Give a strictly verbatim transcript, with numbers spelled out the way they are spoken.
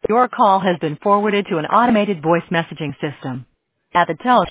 Your call has been forwarded to an automated voice messaging system. At the tone,